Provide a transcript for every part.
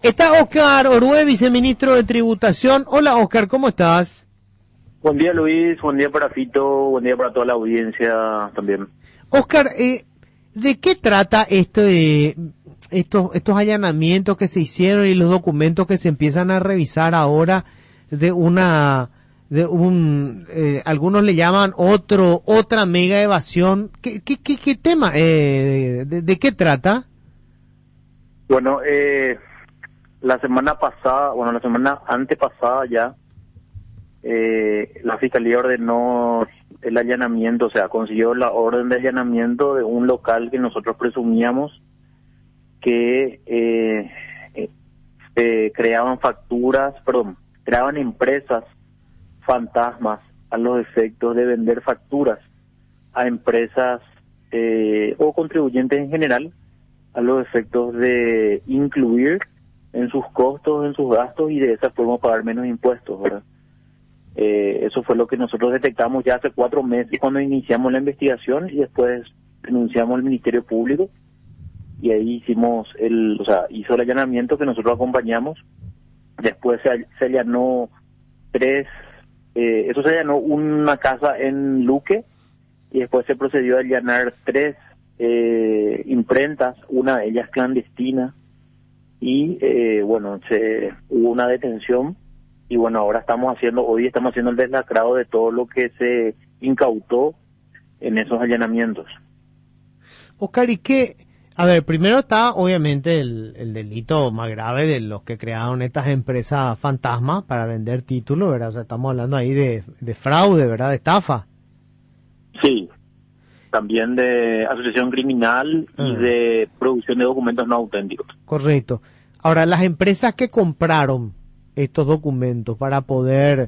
Está Oscar Orue, viceministro de Tributación. Hola Oscar, ¿cómo estás? Buen día Luis, buen día para Fito, buen día para toda la audiencia también. Oscar, ¿de qué trata estos allanamientos que se hicieron y los documentos que se empiezan a revisar ahora algunos le llaman otra mega evasión? ¿Qué tema? ¿De qué trata? Bueno, la semana antepasada ya, la Fiscalía ordenó el allanamiento, o sea, consiguió la orden de allanamiento de un local que nosotros presumíamos que creaban empresas fantasmas a los efectos de vender facturas a empresas o contribuyentes en general, a los efectos de incluir en sus costos, en sus gastos, y de esa forma pagar menos impuestos, ¿verdad? Eso fue lo que nosotros detectamos ya hace 4 meses cuando iniciamos la investigación, y después denunciamos al Ministerio Público, y ahí hizo el allanamiento que nosotros acompañamos. Después se allanó se allanó una casa en Luque, y después se procedió a allanar 3 imprentas, una de ellas clandestina, y hubo una detención. Y bueno, hoy estamos haciendo el deslacrado de todo lo que se incautó en esos allanamientos. Oscar, ¿y qué? A ver, primero está obviamente el delito más grave de los que crearon estas empresas fantasma para vender títulos, ¿verdad? O sea, estamos hablando ahí de fraude, ¿verdad? De estafa. Sí, también de asociación criminal y de producción de documentos no auténticos. Correcto. Ahora, las empresas que compraron estos documentos para poder,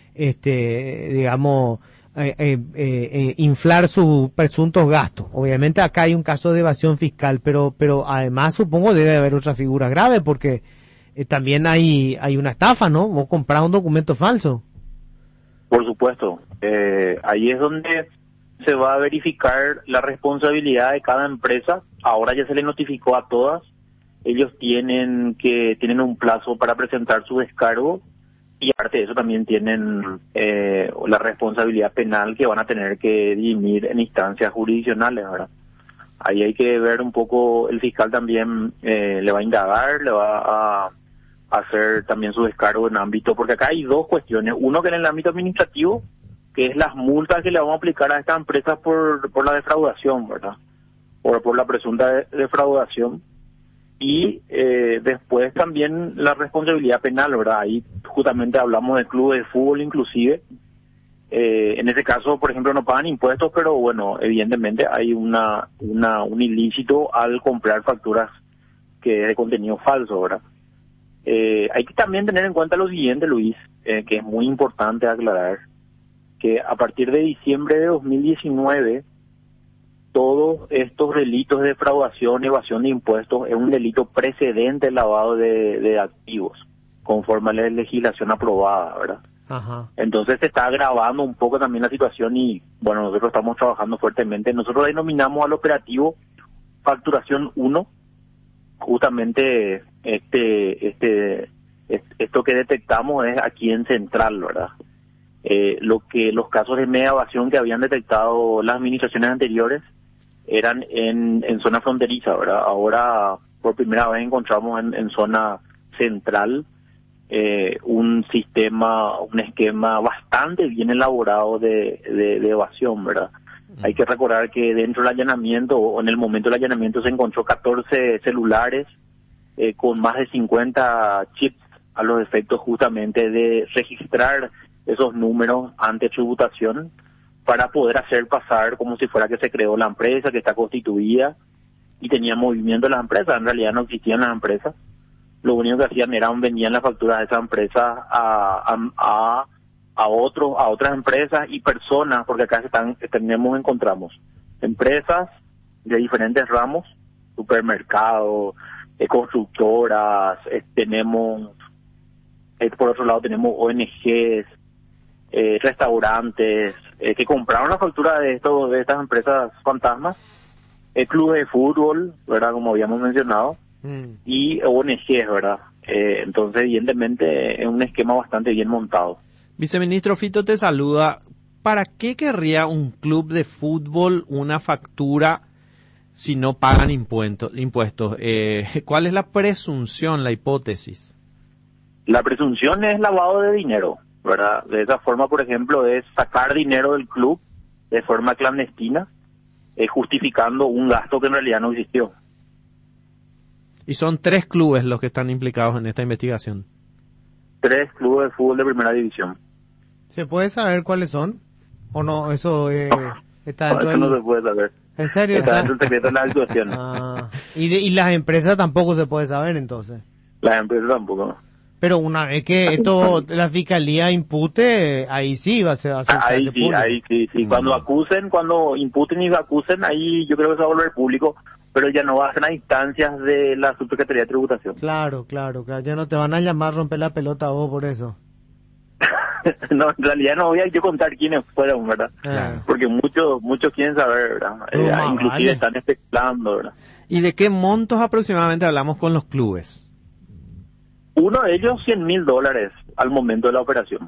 inflar sus presuntos gastos. Obviamente acá hay un caso de evasión fiscal, pero además supongo debe haber otra figura grave, porque también hay una estafa, ¿no? Vos comprás un documento falso. Por supuesto. Ahí es donde se va a verificar la responsabilidad de cada empresa. Ahora ya se le notificó a todas. Ellos tienen un plazo para presentar su descargo, y aparte de eso también tienen la responsabilidad penal que van a tener que dirimir en instancias jurisdiccionales, ¿verdad? Ahí hay que ver un poco, el fiscal también le va a indagar, le va a hacer también su descargo en ámbito, porque acá hay 2 cuestiones. Uno, que en el ámbito administrativo, que es las multas que le vamos a aplicar a estas empresas por la defraudación, ¿verdad? Por la presunta defraudación. Y después también la responsabilidad penal, ¿verdad? Ahí justamente hablamos de clubes de fútbol inclusive. En ese caso, por ejemplo, no pagan impuestos, pero bueno, evidentemente hay un ilícito al comprar facturas que es de contenido falso, ¿verdad? Hay que también tener en cuenta lo siguiente, Luis, que es muy importante aclarar, que a partir de diciembre de 2019, todos estos delitos de defraudación y evasión de impuestos es un delito precedente al lavado de activos, conforme a la legislación aprobada, ¿verdad? Ajá. Entonces se está agravando un poco también la situación, y bueno, nosotros estamos trabajando fuertemente. Nosotros denominamos al operativo Facturación 1, justamente esto que detectamos es aquí en Central, ¿verdad? Los casos de mega evasión que habían detectado las administraciones anteriores eran en zona fronteriza, ¿verdad? Ahora por primera vez encontramos en zona central un esquema bastante bien elaborado de evasión, ¿verdad? Hay que recordar que dentro del allanamiento, o en el momento del allanamiento, se encontró 14 celulares con más de 50 chips a los efectos justamente de registrar esos números ante tributación, para poder hacer pasar como si fuera que se creó la empresa, que está constituida y tenía movimiento de las empresas. En realidad no existían las empresas. Lo único que hacían era vendían las facturas de esas empresas a otras empresas y personas, porque acá encontramos empresas de diferentes ramos, supermercados, constructoras, por otro lado tenemos ONGs, restaurantes que compraron la factura de estas empresas fantasmas, clubes de fútbol, ¿verdad? Como habíamos mencionado, y ONGs, ¿verdad? Entonces, evidentemente, es un esquema bastante bien montado. Viceministro Fito te saluda. ¿Para qué querría un club de fútbol una factura si no pagan impuestos? ¿Cuál es la presunción, la hipótesis? La presunción es lavado de dinero, ¿verdad? De esa forma, por ejemplo, es sacar dinero del club de forma clandestina, justificando un gasto que en realidad no existió. Y son 3 clubes los que están implicados en esta investigación. 3 clubes de fútbol de primera división. ¿Se puede saber cuáles son? ¿O no? Eso está dentro Eso no se puede saber. ¿En serio? Está dentro del secreto de las actuaciones. Y las empresas tampoco se puede saber, entonces. Las empresas tampoco. Pero una vez que la fiscalía impute, ahí sí va a ser ahí sí. Cuando imputen y acusen, ahí yo creo que se va a volver público, pero ya no va a ser a instancias de la Subsecretaría de Tributación. Claro. Ya no te van a llamar a romper la pelota a vos por eso. No, en realidad no voy a yo contar quiénes fueron, ¿verdad? Claro. Porque muchos quieren saber, ¿verdad? Inclusive están especulando, ¿verdad? ¿Y de qué montos aproximadamente hablamos con los clubes? Uno de ellos $100,000 al momento de la operación.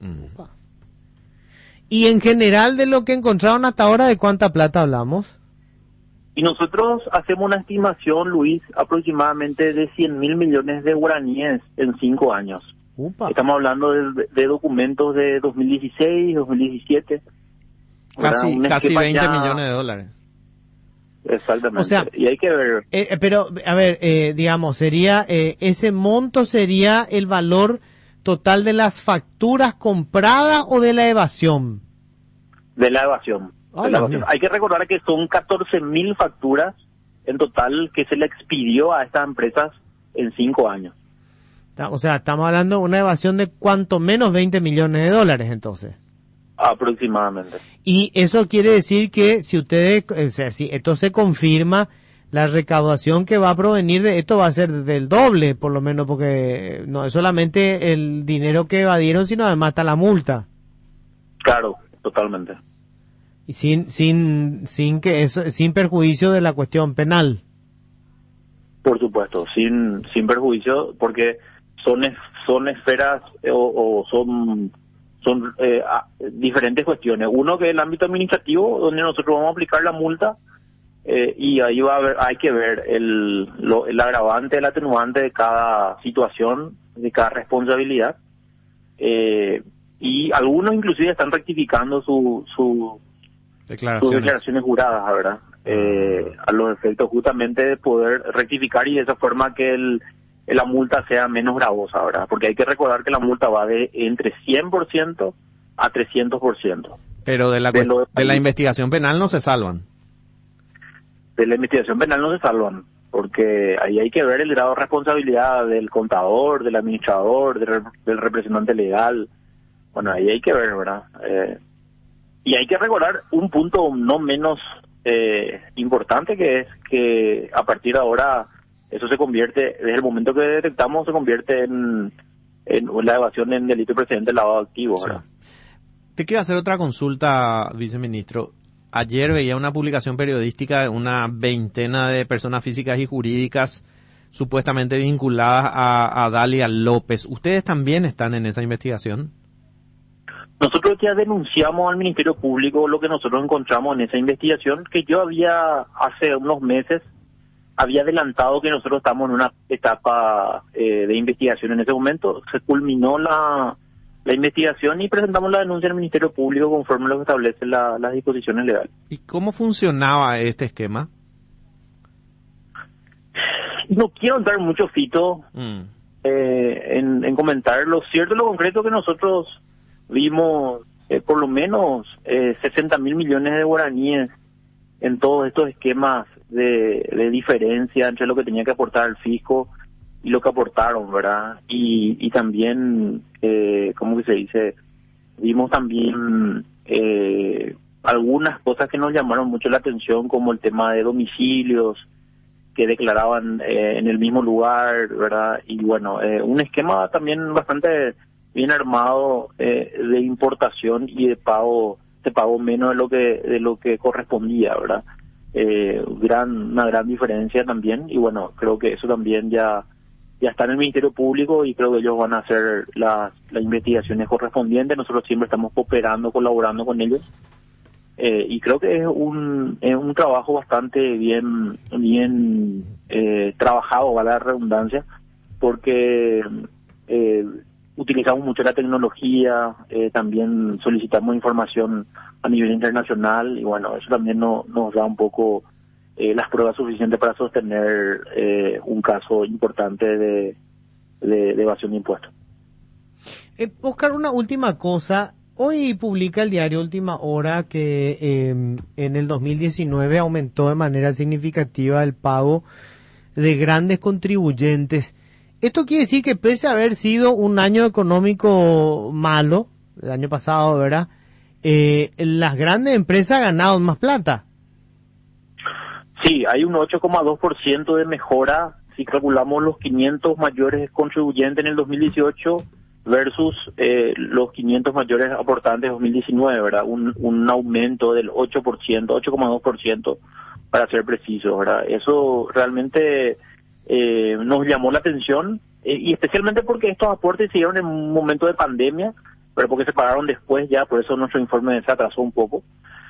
Y en general de lo que encontraron hasta ahora, ¿de cuánta plata hablamos? Y nosotros hacemos una estimación, Luis, aproximadamente de 100.000 millones de guaraníes en 5 años. Upa. Estamos hablando de documentos de 2016, 2017. Casi 20 millones de dólares. Exactamente. O sea, y hay que ver. Pero, a ver, digamos, sería ese monto sería el valor total de las facturas compradas o de la evasión. De la evasión. Hay que recordar que son 14.000 facturas en total que se le expidió a estas empresas en 5 años. O sea, estamos hablando de una evasión de cuanto menos 20 millones de dólares, entonces. Aproximadamente. Y eso quiere decir que si ustedes, o sea, si esto se confirma, la recaudación que va a provenir de esto va a ser del doble, por lo menos, porque no es solamente el dinero que evadieron, sino además está la multa. Claro, totalmente. Y sin perjuicio de la cuestión penal. Por supuesto, sin perjuicio, porque son esferas o son diferentes cuestiones. Uno que es el ámbito administrativo, donde nosotros vamos a aplicar la multa, y ahí hay que ver el agravante, el atenuante de cada situación, de cada responsabilidad, y algunos inclusive están rectificando sus declaraciones juradas, ¿verdad? A los efectos justamente de poder rectificar y de esa forma que la multa sea menos gravosa, ¿verdad? Porque hay que recordar que la multa va de entre 100% a 300%. Pero de la investigación penal no se salvan. De la investigación penal no se salvan, porque ahí hay que ver el grado de responsabilidad del contador, del administrador, del representante legal. Bueno, ahí hay que ver, ¿verdad? Y hay que recordar un punto no menos importante, que es que a partir de ahora eso se convierte, desde el momento que detectamos, se convierte en la evasión en delito precedente de lavado de activos, ¿verdad? Te quiero hacer otra consulta, viceministro. Ayer veía una publicación periodística de una veintena de personas físicas y jurídicas supuestamente vinculadas a Dalia López. ¿Ustedes también están en esa investigación? Nosotros ya denunciamos al Ministerio Público lo que nosotros encontramos en esa investigación, que yo hace unos meses había adelantado que nosotros estamos en una etapa de investigación en ese momento. Se culminó la investigación y presentamos la denuncia al Ministerio Público conforme a lo que establecen las disposiciones legales. ¿Y cómo funcionaba este esquema? No quiero entrar mucho, Fito, en comentar. Lo cierto y lo concreto que nosotros vimos por lo menos 60.000 millones de guaraníes en todos estos esquemas de diferencia entre lo que tenía que aportar el fisco y lo que aportaron, ¿verdad? Y también, ¿cómo que se dice? Vimos también algunas cosas que nos llamaron mucho la atención, como el tema de domicilios que declaraban en el mismo lugar, ¿verdad? Y bueno, un esquema también bastante bien armado de importación y de pago menos de lo que correspondía, ¿verdad? Una gran diferencia también, y bueno, creo que eso también ya ya está en el Ministerio Público y creo que ellos van a hacer las investigaciones correspondientes. Nosotros siempre estamos cooperando, colaborando con ellos. Y creo que es un trabajo bastante bien trabajado, vale la redundancia, porque utilizamos mucho la tecnología, también solicitamos información a nivel internacional y bueno, eso también nos da un poco las pruebas suficientes para sostener un caso importante de evasión de impuestos. Oscar, una última cosa. Hoy publica el diario Última Hora que en el 2019 aumentó de manera significativa el pago de grandes contribuyentes. Esto quiere decir que pese a haber sido un año económico malo, el año pasado, ¿verdad? Las grandes empresas ganaron más plata. Sí, hay un 8,2% de mejora si calculamos los 500 mayores contribuyentes en el 2018 versus los 500 mayores aportantes de 2019, ¿verdad? Un aumento del 8%, 8,2% para ser precisos, ¿verdad? Eso realmente nos llamó la atención y especialmente porque estos aportes se dieron en un momento de pandemia, pero porque se pagaron después ya, por eso nuestro informe se atrasó un poco.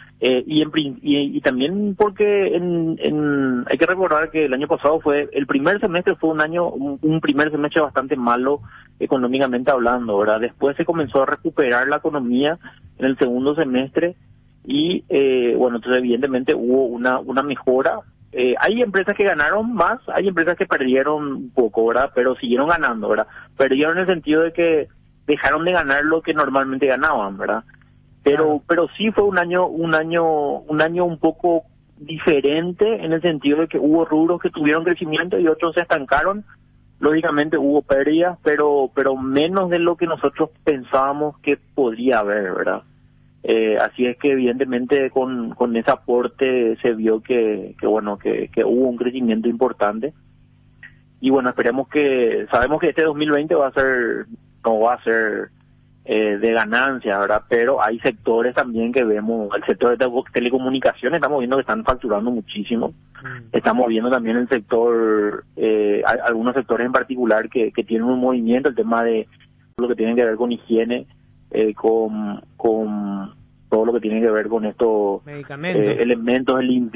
Y también porque hay que recordar que el año pasado el primer semestre fue un primer semestre bastante malo económicamente hablando, ¿verdad? Después se comenzó a recuperar la economía en el segundo semestre y bueno, entonces evidentemente hubo una mejora. Hay empresas que ganaron más, hay empresas que perdieron un poco, ¿verdad? Pero siguieron ganando, ¿verdad? Perdieron en el sentido de que dejaron de ganar lo que normalmente ganaban, ¿verdad? Pero sí fue un año un poco diferente en el sentido de que hubo rubros que tuvieron crecimiento y otros se estancaron. Lógicamente hubo pérdidas, pero menos de lo que nosotros pensábamos que podría haber, ¿verdad? Así es que evidentemente con ese aporte se vio que hubo un crecimiento importante. Y bueno, sabemos que este 2020 no va a ser de ganancia, ¿verdad? Pero hay sectores también que vemos, el sector de telecomunicaciones estamos viendo que están facturando muchísimo. Estamos viendo también el sector, algunos sectores en particular que tienen un movimiento, el tema de lo que tiene que ver con higiene, con todo lo que tiene que ver con estos elementos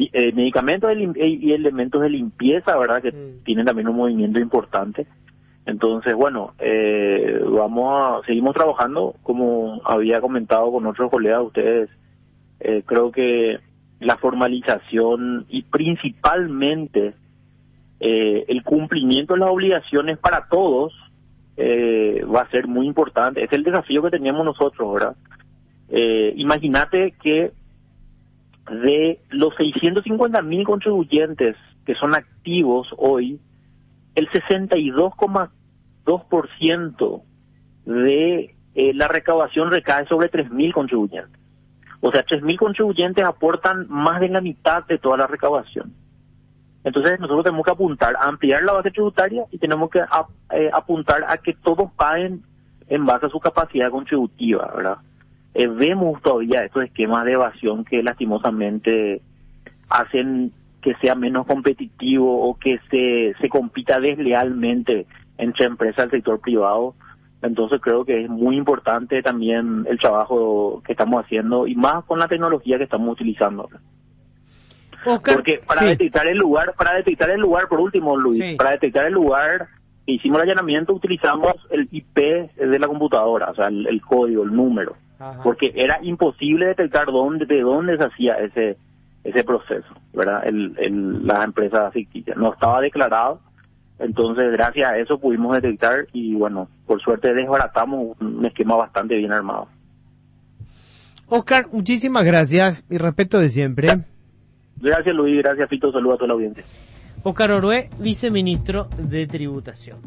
y elementos de limpieza, ¿verdad? Que tienen también un movimiento importante. Entonces, bueno, seguimos trabajando, como había comentado con otros colegas de ustedes. Creo que la formalización y principalmente el cumplimiento de las obligaciones para todos va a ser muy importante. Es el desafío que teníamos nosotros, ¿verdad? Imagínate que de los 650.000 contribuyentes que son activos hoy, el 62,2% de la recaudación recae sobre 3.000 contribuyentes. O sea, 3.000 contribuyentes aportan más de la mitad de toda la recaudación. Entonces nosotros tenemos que apuntar a ampliar la base tributaria y tenemos que apuntar a que todos paguen en base a su capacidad contributiva, ¿verdad? Vemos todavía estos esquemas de evasión que lastimosamente hacen que sea menos competitivo o que se compita deslealmente entre empresas del sector privado. Entonces creo que es muy importante también el trabajo que estamos haciendo y más con la tecnología que estamos utilizando. Oscar, porque para detectar el lugar, por último, Luis, para detectar el lugar, hicimos el allanamiento, utilizamos el IP de la computadora, o sea, el código, el número, porque era imposible detectar de dónde se hacía ese proceso, ¿verdad? Las empresas ficticias. No estaba declarado, entonces gracias a eso pudimos detectar y bueno, por suerte desbaratamos un esquema bastante bien armado. Oscar, muchísimas gracias y respeto de siempre. Gracias Luis, gracias Fito, saludos a toda la audiencia. Oscar Orué, viceministro de Tributación.